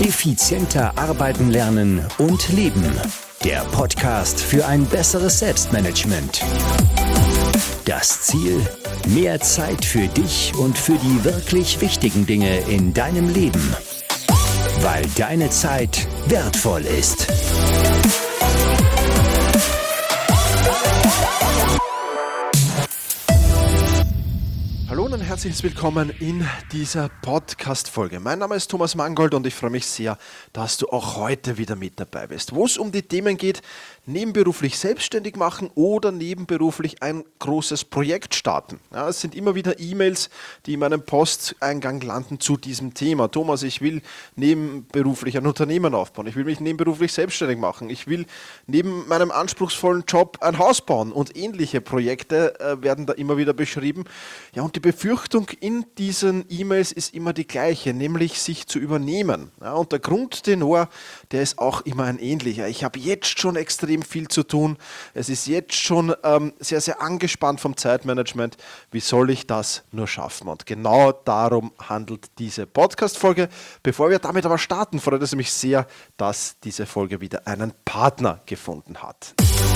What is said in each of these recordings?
Effizienter arbeiten, lernen und leben. Der Podcast für ein besseres Selbstmanagement. Das Ziel: mehr Zeit für dich und für die wirklich wichtigen Dinge in deinem Leben. Weil deine Zeit wertvoll ist. Hallo und herzlich willkommen in dieser Podcast-Folge. Mein Name ist Thomas Mangold und ich freue mich sehr, dass du auch heute wieder mit dabei bist, wo es um die Themen geht: nebenberuflich selbstständig machen oder nebenberuflich ein großes Projekt starten. Ja, es sind immer wieder E-Mails, die in meinem Posteingang landen zu diesem Thema. Thomas, ich will nebenberuflich ein Unternehmen aufbauen, ich will mich nebenberuflich selbstständig machen, ich will neben meinem anspruchsvollen Job ein Haus bauen und ähnliche Projekte werden da immer wieder beschrieben. Ja, und die Befürchtung in diesen E-Mails ist immer die gleiche, nämlich sich zu übernehmen. Ja, und der Grundtenor, der ist auch immer ein ähnlicher. Ich habe jetzt schon extrem viel zu tun. Es ist jetzt schon sehr, sehr angespannt vom Zeitmanagement. Wie soll ich das nur schaffen? Und genau darum handelt diese Podcast-Folge. Bevor wir damit aber starten, freut es mich sehr, dass diese Folge wieder einen Partner gefunden hat.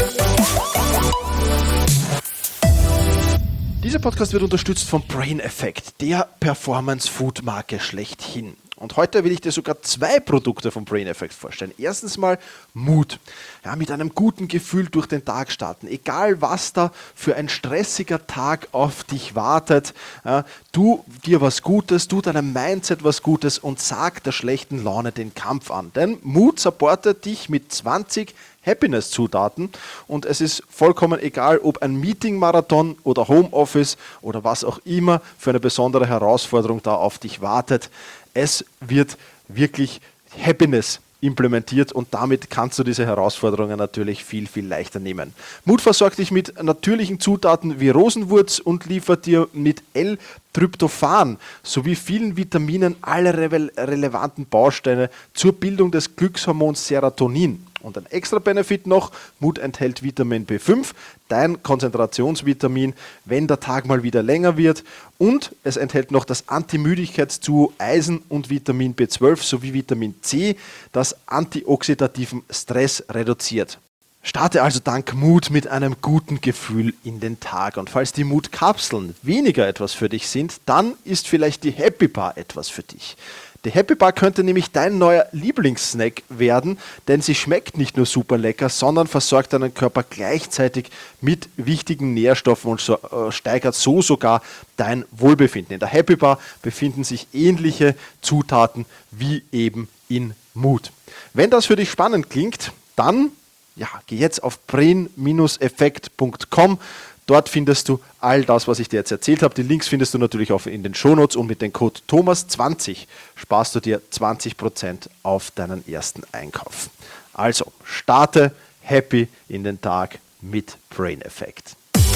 Dieser Podcast wird unterstützt vom Brain Effect, der Performance-Food-Marke schlechthin. Und heute will ich dir sogar 2 Produkte vom Brain Effect vorstellen. Erstens mal Mut. Ja, mit einem guten Gefühl durch den Tag starten. Egal was da für ein stressiger Tag auf dich wartet, ja, tu dir was Gutes, tu deinem Mindset was Gutes und sag der schlechten Laune den Kampf an. Denn Mut supportet dich mit 20 Happiness-Zutaten und es ist vollkommen egal, ob ein Meeting-Marathon oder Homeoffice oder was auch immer für eine besondere Herausforderung da auf dich wartet. Es wird wirklich Happiness implementiert und damit kannst du diese Herausforderungen natürlich viel, viel leichter nehmen. Mut versorgt dich mit natürlichen Zutaten wie Rosenwurz und liefert dir mit L-Tryptophan sowie vielen Vitaminen alle relevanten Bausteine zur Bildung des Glückshormons Serotonin. Und ein extra Benefit noch: Mut enthält Vitamin B5, dein Konzentrationsvitamin, wenn der Tag mal wieder länger wird. Und es enthält noch das Antimüdigkeitsduo Eisen und Vitamin B12 sowie Vitamin C, das antioxidativen Stress reduziert. Starte also dank Mut mit einem guten Gefühl in den Tag. Und falls die Mutkapseln weniger etwas für dich sind, dann ist vielleicht die Happy Bar etwas für dich. Die Happy Bar könnte nämlich dein neuer Lieblingssnack werden, denn sie schmeckt nicht nur super lecker, sondern versorgt deinen Körper gleichzeitig mit wichtigen Nährstoffen und steigert so sogar dein Wohlbefinden. In der Happy Bar befinden sich ähnliche Zutaten wie eben in Mut. Wenn das für dich spannend klingt, dann geh jetzt auf brain-effekt.com. Dort findest du all das, was ich dir jetzt erzählt habe. Die Links findest du natürlich auch in den Shownotes und mit dem Code Thomas20 sparst du dir 20% auf deinen ersten Einkauf. Also starte happy in den Tag mit Brain Effect.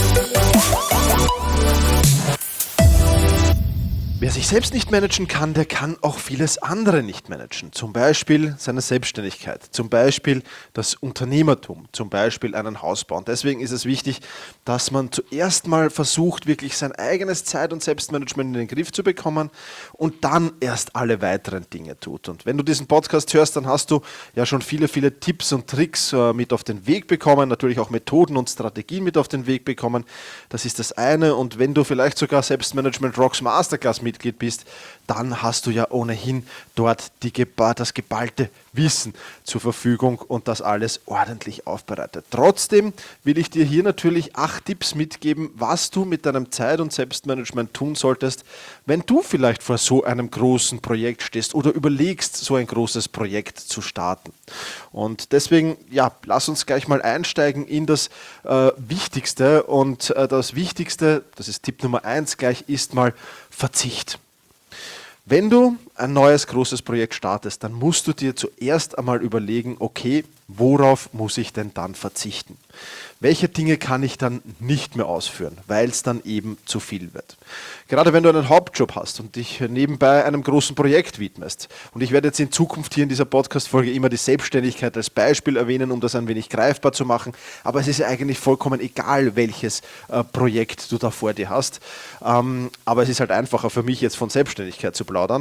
Wer sich selbst nicht managen kann, der kann auch vieles andere nicht managen. Zum Beispiel seine Selbstständigkeit, zum Beispiel das Unternehmertum, zum Beispiel einen Hausbau. Und deswegen ist es wichtig, dass man zuerst mal versucht, wirklich sein eigenes Zeit- und Selbstmanagement in den Griff zu bekommen und dann erst alle weiteren Dinge tut. Und wenn du diesen Podcast hörst, dann hast du ja schon viele, viele Tipps und Tricks mit auf den Weg bekommen, natürlich auch Methoden und Strategien mit auf den Weg bekommen. Das ist das eine. Und wenn du vielleicht sogar Selbstmanagement Rocks Masterclass Mitglied bist, dann hast du ja ohnehin dort das geballte Wissen zur Verfügung und das alles ordentlich aufbereitet. Trotzdem will ich dir hier natürlich 8 Tipps mitgeben, was du mit deinem Zeit- und Selbstmanagement tun solltest, wenn du vielleicht vor so einem großen Projekt stehst oder überlegst, so ein großes Projekt zu starten. Und deswegen, lass uns gleich mal einsteigen in das Wichtigste. Und das Wichtigste, das ist Tipp Nummer 1 gleich, ist mal Verzicht. Wenn du ein neues großes Projekt startest, dann musst du dir zuerst einmal überlegen, okay, worauf muss ich denn dann verzichten? Welche Dinge kann ich dann nicht mehr ausführen, weil es dann eben zu viel wird? Gerade wenn du einen Hauptjob hast und dich nebenbei einem großen Projekt widmest. Und ich werde jetzt in Zukunft hier in dieser Podcast-Folge immer die Selbstständigkeit als Beispiel erwähnen, um das ein wenig greifbar zu machen. Aber es ist ja eigentlich vollkommen egal, welches Projekt du da vor dir hast. Aber es ist halt einfacher für mich jetzt von Selbstständigkeit zu plaudern.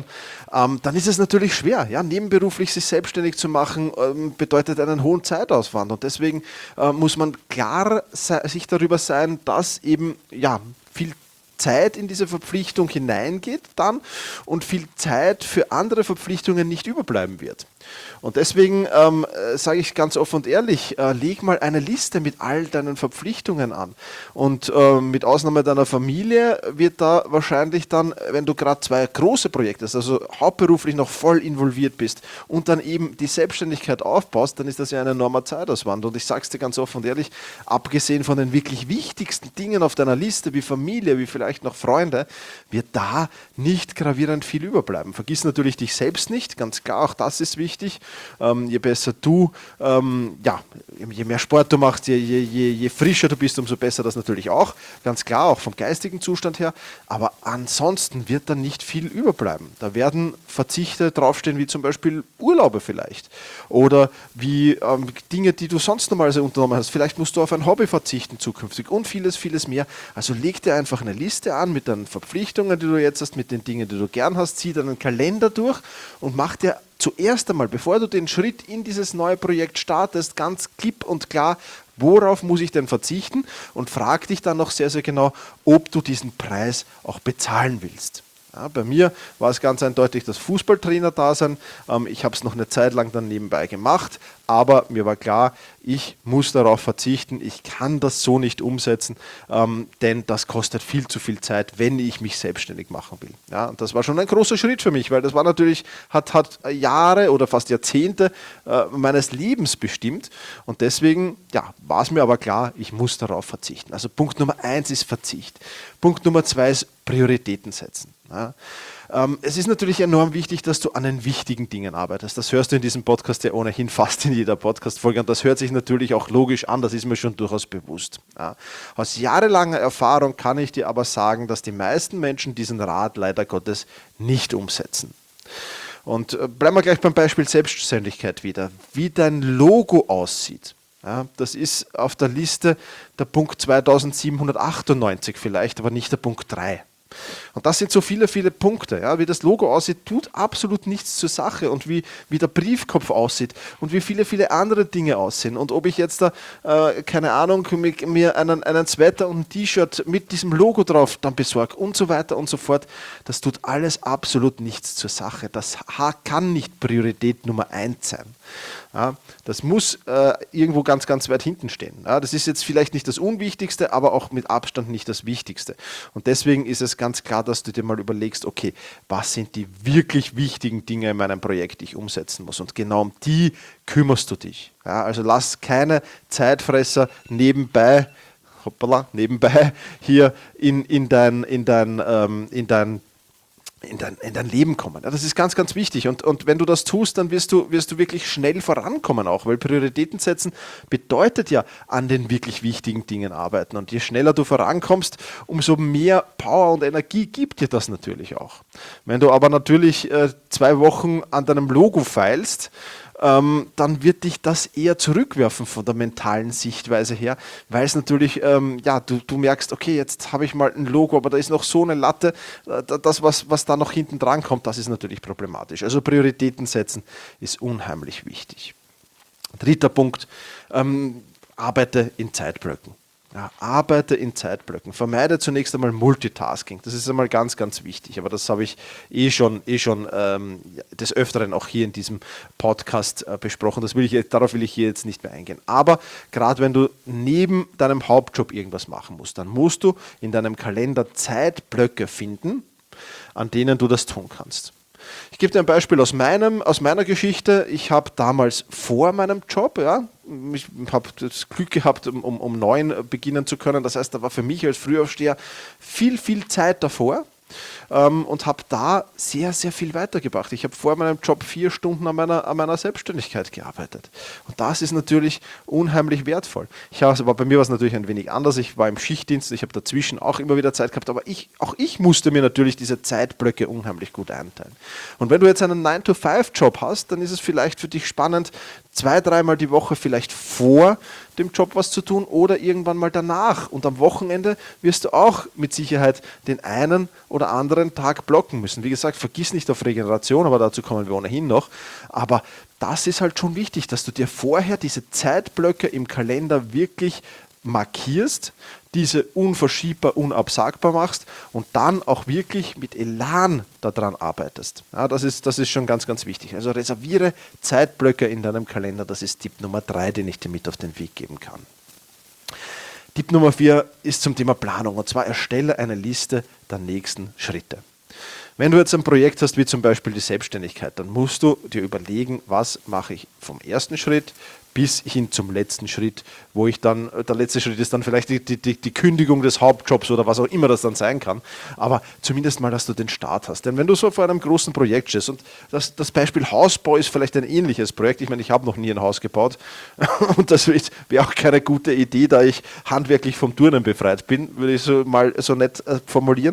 dann ist es natürlich schwer. Ja? Nebenberuflich sich selbstständig zu machen, bedeutet einen hohen Zeitaufwand. Und deswegen muss man klar sich darüber sein, dass eben viel Zeit in diese Verpflichtung hineingeht dann und viel Zeit für andere Verpflichtungen nicht überbleiben wird. Und deswegen sage ich ganz offen und ehrlich, leg mal eine Liste mit all deinen Verpflichtungen an. Und mit Ausnahme deiner Familie wird da wahrscheinlich dann, wenn du gerade 2 große Projekte hast, also hauptberuflich noch voll involviert bist und dann eben die Selbstständigkeit aufbaust, dann ist das ja ein enormer Zeitaufwand. Und ich sage es dir ganz offen und ehrlich, abgesehen von den wirklich wichtigsten Dingen auf deiner Liste, wie Familie, wie vielleicht noch Freunde, wird da nicht gravierend viel überbleiben. Vergiss natürlich dich selbst nicht, ganz klar, auch das ist wichtig. Je besser du, je mehr Sport du machst, je frischer du bist, umso besser das natürlich auch. Ganz klar, auch vom geistigen Zustand her. Aber ansonsten wird dann nicht viel überbleiben. Da werden Verzichte draufstehen, wie zum Beispiel Urlaube vielleicht. Oder wie Dinge, die du sonst normalerweise unternommen hast. Vielleicht musst du auf ein Hobby verzichten zukünftig und vieles, vieles mehr. Also leg dir einfach eine Liste an mit deinen Verpflichtungen, die du jetzt hast, mit den Dingen, die du gern hast. Zieh deinen Kalender durch und mach dir zuerst einmal, bevor du den Schritt in dieses neue Projekt startest, ganz klipp und klar, worauf muss ich denn verzichten, und frag dich dann noch sehr, sehr genau, ob du diesen Preis auch bezahlen willst. Ja, bei mir war es ganz eindeutig das Fußballtrainer-Dasein. Ich habe es noch eine Zeit lang dann nebenbei gemacht, aber mir war klar, ich muss darauf verzichten, ich kann das so nicht umsetzen, denn das kostet viel zu viel Zeit, wenn ich mich selbstständig machen will. Ja, und das war schon ein großer Schritt für mich, weil das war natürlich, hat Jahre oder fast Jahrzehnte meines Lebens bestimmt, und deswegen war es mir aber klar, ich muss darauf verzichten. Also Punkt Nummer 1 ist Verzicht. Punkt Nummer 2 ist Prioritäten setzen. Ja. Es ist natürlich enorm wichtig, dass du an den wichtigen Dingen arbeitest. Das hörst du in diesem Podcast ja ohnehin fast in jeder Podcast-Folge, und das hört sich natürlich auch logisch an, das ist mir schon durchaus bewusst. Ja. Aus jahrelanger Erfahrung kann ich dir aber sagen, dass die meisten Menschen diesen Rat leider Gottes nicht umsetzen. Und bleiben wir gleich beim Beispiel Selbstständigkeit wieder. Wie dein Logo aussieht. Ja, das ist auf der Liste der Punkt 2798 vielleicht, aber nicht der Punkt 3. Und das sind so viele, viele Punkte. Ja. Wie das Logo aussieht, tut absolut nichts zur Sache. Und wie der Briefkopf aussieht und wie viele, viele andere Dinge aussehen. Und ob ich jetzt da, keine Ahnung, mir einen Sweater und ein T-Shirt mit diesem Logo drauf dann besorge und so weiter und so fort, das tut alles absolut nichts zur Sache. Das kann nicht Priorität Nummer 1 sein. Ja, das muss irgendwo ganz, ganz weit hinten stehen. Ja, das ist jetzt vielleicht nicht das Unwichtigste, aber auch mit Abstand nicht das Wichtigste. Und deswegen ist es ganz klar, dass du dir mal überlegst, okay, was sind die wirklich wichtigen Dinge in meinem Projekt, die ich umsetzen muss? Und genau um die kümmerst du dich. Ja, also lass keine Zeitfresser nebenbei hier in dein Leben kommen. Ja, das ist ganz, ganz wichtig. Und wenn du das tust, dann wirst du wirklich schnell vorankommen auch, weil Prioritäten setzen bedeutet ja an den wirklich wichtigen Dingen arbeiten. Und je schneller du vorankommst, umso mehr Power und Energie gibt dir das natürlich auch. Wenn du aber natürlich 2 Wochen an deinem Logo feilst, dann wird dich das eher zurückwerfen von der mentalen Sichtweise her, weil es natürlich, du merkst, okay, jetzt habe ich mal ein Logo, aber da ist noch so eine Latte, das, was da noch hinten dran kommt, das ist natürlich problematisch. Also Prioritäten setzen ist unheimlich wichtig. 3. Punkt, arbeite in Zeitblöcken. Ja, arbeite in Zeitblöcken. Vermeide zunächst einmal Multitasking. Das ist einmal ganz, ganz wichtig. Aber das habe ich schon des Öfteren auch hier in diesem Podcast besprochen. Darauf will ich hier jetzt nicht mehr eingehen. Aber gerade wenn du neben deinem Hauptjob irgendwas machen musst, dann musst du in deinem Kalender Zeitblöcke finden, an denen du das tun kannst. Ich gebe dir ein Beispiel aus meiner Geschichte. Ich habe damals vor meinem Job, ich habe das Glück gehabt, um 9 beginnen zu können. Das heißt, da war für mich als Frühaufsteher viel, viel Zeit davor. Und habe da sehr, sehr viel weitergebracht. Ich habe vor meinem Job 4 Stunden an meiner Selbstständigkeit gearbeitet. Und das ist natürlich unheimlich wertvoll. Aber bei mir war es natürlich ein wenig anders. Ich war im Schichtdienst, ich habe dazwischen auch immer wieder Zeit gehabt, aber auch ich musste mir natürlich diese Zeitblöcke unheimlich gut einteilen. Und wenn du jetzt einen 9-to-5-Job hast, dann ist es vielleicht für dich spannend, 2-3 Mal die Woche vielleicht vor dem Job was zu tun oder irgendwann mal danach. Und am Wochenende wirst du auch mit Sicherheit den einen oder anderen Tag blocken müssen. Wie gesagt, vergiss nicht auf Regeneration, aber dazu kommen wir ohnehin noch. Aber das ist halt schon wichtig, dass du dir vorher diese Zeitblöcke im Kalender wirklich markierst, diese unverschiebbar, unabsagbar machst und dann auch wirklich mit Elan daran arbeitest. Ja, das ist schon ganz, ganz wichtig. Also reserviere Zeitblöcke in deinem Kalender. Das ist Tipp Nummer 3, den ich dir mit auf den Weg geben kann. Tipp Nummer 4 ist zum Thema Planung, und zwar erstelle eine Liste der nächsten Schritte. Wenn du jetzt ein Projekt hast, wie zum Beispiel die Selbstständigkeit, dann musst du dir überlegen, was mache ich vom ersten Schritt bis hin zum letzten Schritt, wo ich dann, der letzte Schritt ist dann vielleicht die Kündigung des Hauptjobs oder was auch immer das dann sein kann, aber zumindest mal, dass du den Start hast. Denn wenn du so vor einem großen Projekt stehst, und das Beispiel Hausbau ist vielleicht ein ähnliches Projekt, ich meine, ich habe noch nie ein Haus gebaut und das wäre auch keine gute Idee, da ich handwerklich vom Turnen befreit bin, würde ich so mal so nett formulieren,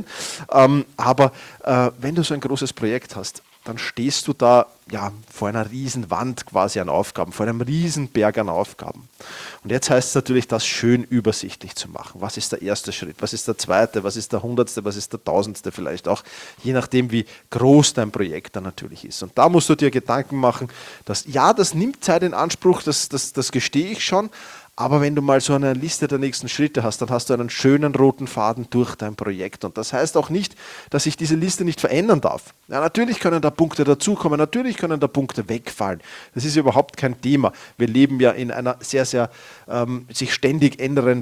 aber wenn du so ein großes Projekt hast, dann stehst du da vor einer riesen Wand quasi an Aufgaben, vor einem riesen Berg an Aufgaben. Und jetzt heißt es natürlich, das schön übersichtlich zu machen. Was ist der erste Schritt? Was ist der zweite? Was ist der 100.? Was ist der 1.000.? Vielleicht auch, je nachdem, wie groß dein Projekt dann natürlich ist. Und da musst du dir Gedanken machen, dass das nimmt Zeit in Anspruch, das gestehe ich schon. Aber wenn du mal so eine Liste der nächsten Schritte hast, dann hast du einen schönen roten Faden durch dein Projekt. Und das heißt auch nicht, dass ich diese Liste nicht verändern darf. Ja, natürlich können da Punkte dazukommen, natürlich können da Punkte wegfallen. Das ist überhaupt kein Thema. Wir leben ja in einer sehr, sehr sich ständig ändernden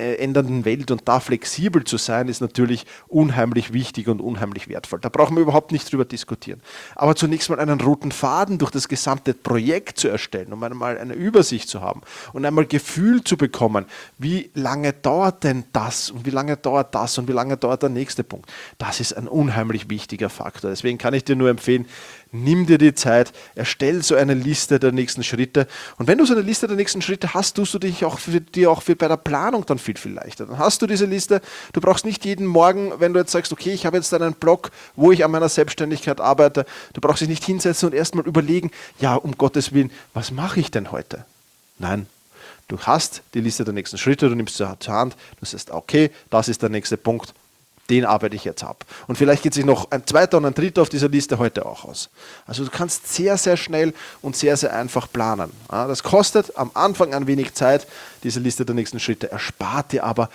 Welt, und da flexibel zu sein, ist natürlich unheimlich wichtig und unheimlich wertvoll. Da brauchen wir überhaupt nicht drüber diskutieren. Aber zunächst mal einen roten Faden durch das gesamte Projekt zu erstellen, um einmal eine Übersicht zu haben und einmal Gefühl zu bekommen, wie lange dauert denn das und wie lange dauert das und wie lange dauert der nächste Punkt. Das ist ein unheimlich wichtiger Faktor. Deswegen kann ich dir nur empfehlen, nimm dir die Zeit, erstell so eine Liste der nächsten Schritte. Und wenn du so eine Liste der nächsten Schritte hast, tust du dich auch bei der Planung dann viel, viel leichter. Dann hast du diese Liste, du brauchst nicht jeden Morgen, wenn du jetzt sagst, okay, ich habe jetzt einen Blog, wo ich an meiner Selbstständigkeit arbeite, du brauchst dich nicht hinsetzen und erstmal überlegen, um Gottes Willen, was mache ich denn heute? Nein. Du hast die Liste der nächsten Schritte, du nimmst sie zur Hand, du sagst, okay, das ist der nächste Punkt, den arbeite ich jetzt ab. Und vielleicht geht sich noch ein zweiter und ein dritter auf dieser Liste heute auch aus. Also du kannst sehr, sehr schnell und sehr, sehr einfach planen. Ja, das kostet am Anfang ein wenig Zeit, diese Liste der nächsten Schritte, erspart dir aber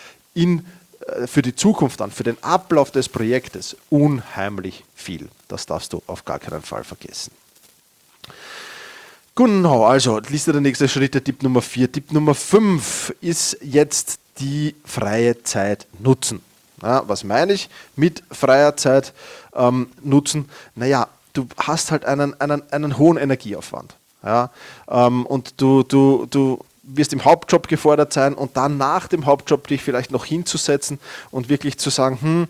für die Zukunft an, für den Ablauf des Projektes unheimlich viel. Das darfst du auf gar keinen Fall vergessen. Genau, also Liste der nächsten Schritte, Tipp Nummer 4. Tipp Nummer 5 ist jetzt die freie Zeit nutzen. Ja, was meine ich mit freier Zeit nutzen? Du hast halt einen hohen Energieaufwand. Ja? Und du wirst im Hauptjob gefordert sein und dann nach dem Hauptjob dich vielleicht noch hinzusetzen und wirklich zu sagen,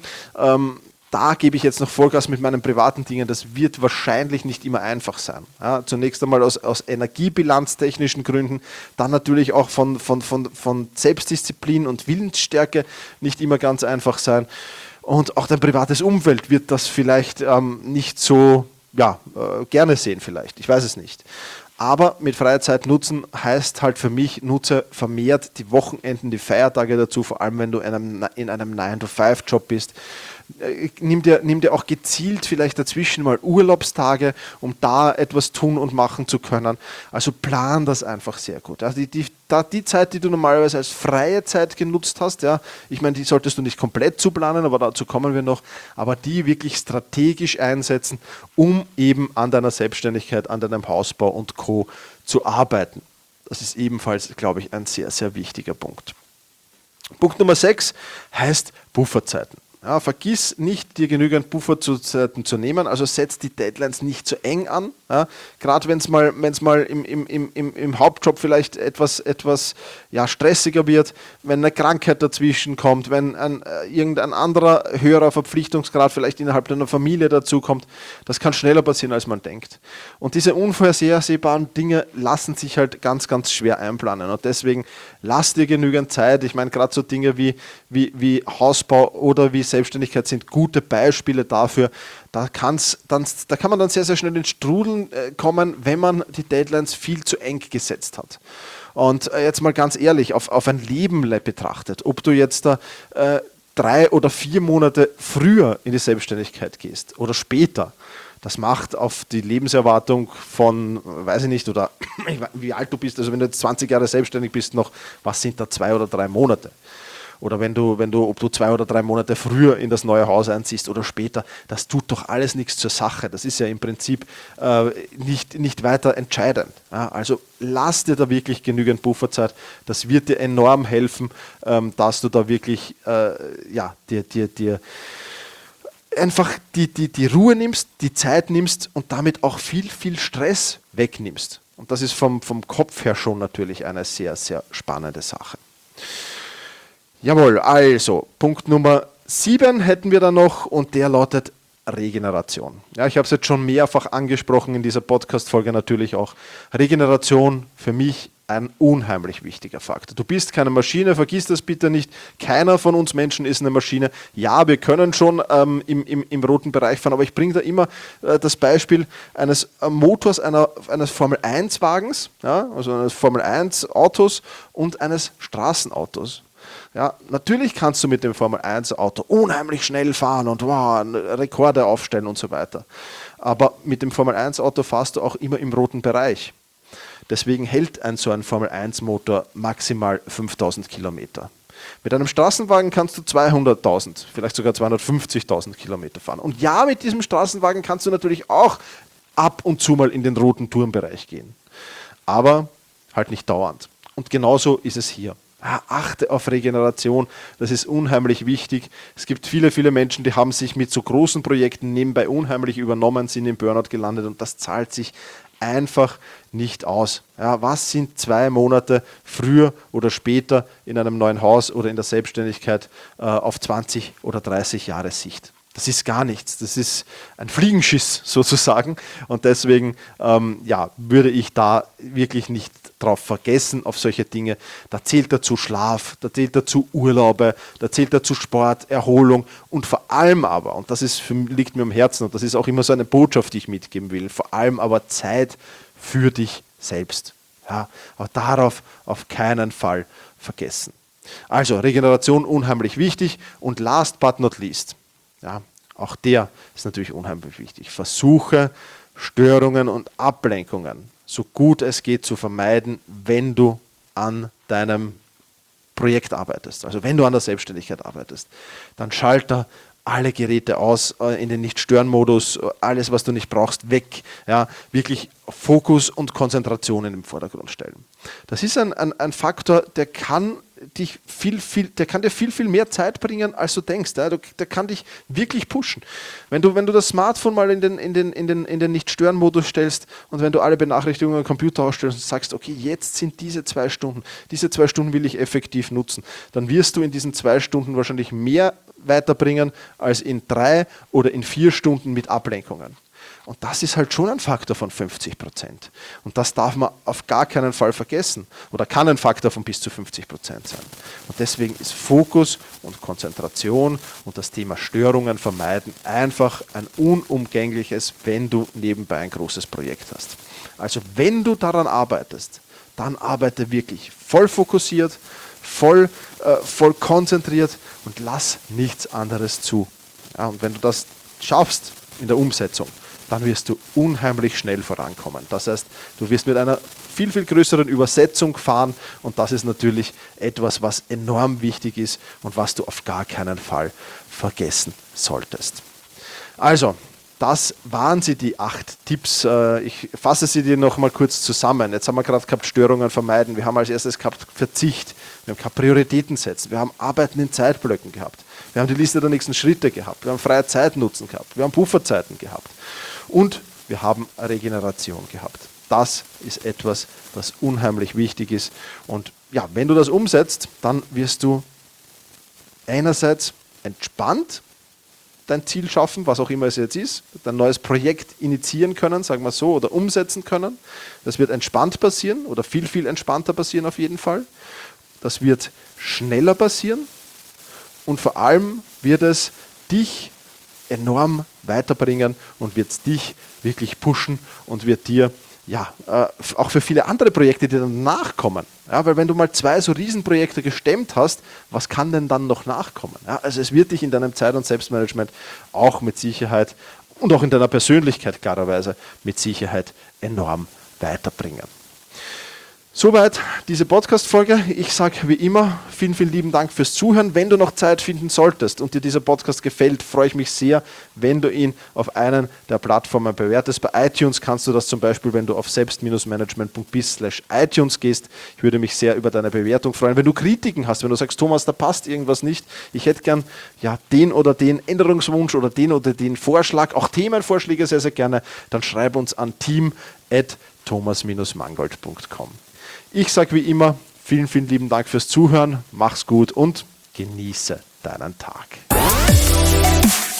da gebe ich jetzt noch Vollgas mit meinen privaten Dingen, das wird wahrscheinlich nicht immer einfach sein. Ja, zunächst einmal aus energiebilanztechnischen Gründen, dann natürlich auch von Selbstdisziplin und Willensstärke nicht immer ganz einfach sein. Und auch dein privates Umfeld wird das vielleicht nicht so gerne sehen vielleicht, ich weiß es nicht. Aber mit freier Zeit nutzen heißt halt für mich, nutze vermehrt die Wochenenden, die Feiertage dazu, vor allem wenn du in einem 9-to-5-Job bist. Nimm dir auch gezielt vielleicht dazwischen mal Urlaubstage, um da etwas tun und machen zu können. Also plan das einfach sehr gut. Also die Zeit, die du normalerweise als freie Zeit genutzt hast, ich meine, die solltest du nicht komplett zuplanen, aber dazu kommen wir noch, aber die wirklich strategisch einsetzen, um eben an deiner Selbstständigkeit, an deinem Hausbau und Co. zu arbeiten. Das ist ebenfalls, glaube ich, ein sehr, sehr wichtiger Punkt. Punkt Nummer 6 heißt Pufferzeiten. Ja, vergiss nicht, dir genügend Pufferzeiten zu nehmen, also setz die Deadlines nicht zu eng an. Ja, gerade wenn es mal im Hauptjob vielleicht etwas stressiger wird, wenn eine Krankheit dazwischen kommt, wenn irgendein anderer höherer Verpflichtungsgrad vielleicht innerhalb deiner Familie dazu kommt, das kann schneller passieren, als man denkt. Und diese unvorhersehbaren Dinge lassen sich halt ganz, ganz schwer einplanen. Und deswegen lass dir genügend Zeit. Ich meine, gerade so Dinge wie Hausbau oder wie Selbstständigkeit sind gute Beispiele dafür. Da kann man dann sehr, sehr schnell ins Strudeln kommen, wenn man die Deadlines viel zu eng gesetzt hat. Und jetzt mal ganz ehrlich, auf ein Leben betrachtet, ob du jetzt da 3 oder 4 Monate früher in die Selbstständigkeit gehst oder später, das macht auf die Lebenserwartung von, weiß ich nicht, oder wie alt du bist, also wenn du jetzt 20 Jahre selbstständig bist noch, was sind da 2 oder 3 Monate? Oder ob du 2 oder 3 Monate früher in das neue Haus einziehst oder später, das tut doch alles nichts zur Sache. Das ist ja im Prinzip nicht weiter entscheidend. Ja, also lass dir da wirklich genügend Pufferzeit. Das wird dir enorm helfen, dass du da wirklich dir einfach die Ruhe nimmst, die Zeit nimmst und damit auch viel Stress wegnimmst. Und das ist vom Kopf her schon natürlich eine sehr, sehr spannende Sache. Jawohl, also Punkt Nummer 7 hätten wir da noch und der lautet Regeneration. Ja, ich habe es jetzt schon mehrfach angesprochen in dieser Podcast-Folge natürlich auch. Regeneration für mich ein unheimlich wichtiger Faktor. Du bist keine Maschine, vergiss das bitte nicht. Keiner von uns Menschen ist eine Maschine. Ja, wir können schon im roten Bereich fahren, aber ich bringe da immer das Beispiel eines Motors eines Formel-1-Wagens, ja, also eines Formel-1-Autos und eines Straßenautos. Ja, natürlich kannst du mit dem Formel-1-Auto unheimlich schnell fahren und Rekorde aufstellen und so weiter. Aber mit dem Formel-1-Auto fährst du auch immer im roten Bereich. Deswegen hält so ein Formel-1-Motor maximal 5000 Kilometer. Mit einem Straßenwagen kannst du 200.000, vielleicht sogar 250.000 Kilometer fahren. Und ja, mit diesem Straßenwagen kannst du natürlich auch ab und zu mal in den roten Tourenbereich gehen. Aber halt nicht dauernd. Und genauso ist es hier. Achte auf Regeneration, das ist unheimlich wichtig. Es gibt viele Menschen, die haben sich mit so großen Projekten nebenbei unheimlich übernommen, sind im Burnout gelandet und das zahlt sich einfach nicht aus. Ja, was sind 2 Monate früher oder später in einem neuen Haus oder in der Selbstständigkeit auf 20 oder 30 Jahre Sicht? Das ist gar nichts. Das ist ein Fliegenschiss sozusagen. Und deswegen würde ich da wirklich nicht drauf vergessen, auf solche Dinge. Da zählt dazu Schlaf, da zählt dazu Urlaube, da zählt dazu Sport, Erholung und vor allem aber, und das liegt mir am Herzen und das ist auch immer so eine Botschaft, die ich mitgeben will, vor allem aber Zeit für dich selbst. Ja, aber darauf auf keinen Fall vergessen. Also Regeneration unheimlich wichtig und last but not least, ja, auch der ist natürlich unheimlich wichtig. Versuche Störungen und Ablenkungen so gut es geht zu vermeiden, wenn du an deinem Projekt arbeitest. Also wenn du an der Selbstständigkeit arbeitest, dann schalte alle Geräte aus, in den Nicht-Stören-Modus, alles, was du nicht brauchst, weg. Ja, wirklich Fokus und Konzentration in den Vordergrund stellen. Das ist ein Faktor, der kann dir viel mehr Zeit bringen, als du denkst. Ja, der kann dich wirklich pushen. Wenn du das Smartphone mal in den Nicht-Stören-Modus stellst und wenn du alle Benachrichtigungen am Computer ausstellst und sagst, okay, jetzt sind diese 2 Stunden will ich effektiv nutzen, dann wirst du in diesen 2 Stunden wahrscheinlich mehr weiterbringen als in 3 oder in 4 Stunden mit Ablenkungen. Und das ist halt schon ein Faktor von 50%. Und das darf man auf gar keinen Fall vergessen oder kann ein Faktor von bis zu 50% sein. Und deswegen ist Fokus und Konzentration und das Thema Störungen vermeiden einfach ein unumgängliches, wenn du nebenbei ein großes Projekt hast. Also wenn du daran arbeitest, dann arbeite wirklich voll fokussiert, voll konzentriert und lass nichts anderes zu. Ja, und wenn du das schaffst in der Umsetzung, dann wirst du unheimlich schnell vorankommen. Das heißt, du wirst mit einer viel größeren Übersetzung fahren und das ist natürlich etwas, was enorm wichtig ist und was du auf gar keinen Fall vergessen solltest. Also, das waren die 8 Tipps. Ich fasse sie dir noch mal kurz zusammen. Jetzt haben wir gerade gehabt, Störungen vermeiden. Wir haben als erstes gehabt Verzicht. Wir haben gehabt Prioritäten setzen. Wir haben Arbeiten in Zeitblöcken gehabt. Wir haben die Liste der nächsten Schritte gehabt. Wir haben freie Zeitnutzen gehabt. Wir haben Pufferzeiten gehabt. Und wir haben Regeneration gehabt. Das ist etwas, was unheimlich wichtig ist. Und ja, wenn du das umsetzt, dann wirst du einerseits entspannt dein Ziel schaffen, was auch immer es jetzt ist, dein neues Projekt initiieren können, sagen wir so, oder umsetzen können. Das wird entspannt passieren oder viel entspannter passieren auf jeden Fall. Das wird schneller passieren und vor allem wird es dich enorm weiterbringen und wird dich wirklich pushen und wird dir auch für viele andere Projekte, die dann nachkommen. Ja, weil wenn du mal 2 so Riesenprojekte gestemmt hast, was kann denn dann noch nachkommen? Ja, also es wird dich in deinem Zeit- und Selbstmanagement auch mit Sicherheit und auch in deiner Persönlichkeit klarerweise mit Sicherheit enorm weiterbringen. Soweit diese Podcast-Folge. Ich sage wie immer vielen, vielen lieben Dank fürs Zuhören. Wenn du noch Zeit finden solltest und dir dieser Podcast gefällt, freue ich mich sehr, wenn du ihn auf einen der Plattformen bewertest. Bei iTunes kannst du das zum Beispiel, wenn du auf selbst-management.biz/iTunes gehst. Ich würde mich sehr über deine Bewertung freuen. Wenn du Kritiken hast, wenn du sagst, Thomas, da passt irgendwas nicht, ich hätte gern den oder den Änderungswunsch oder den Vorschlag, auch Themenvorschläge sehr, sehr gerne, dann schreib uns an team@thomas-mangold.com. Ich sage wie immer, vielen, vielen lieben Dank fürs Zuhören, mach's gut und genieße deinen Tag.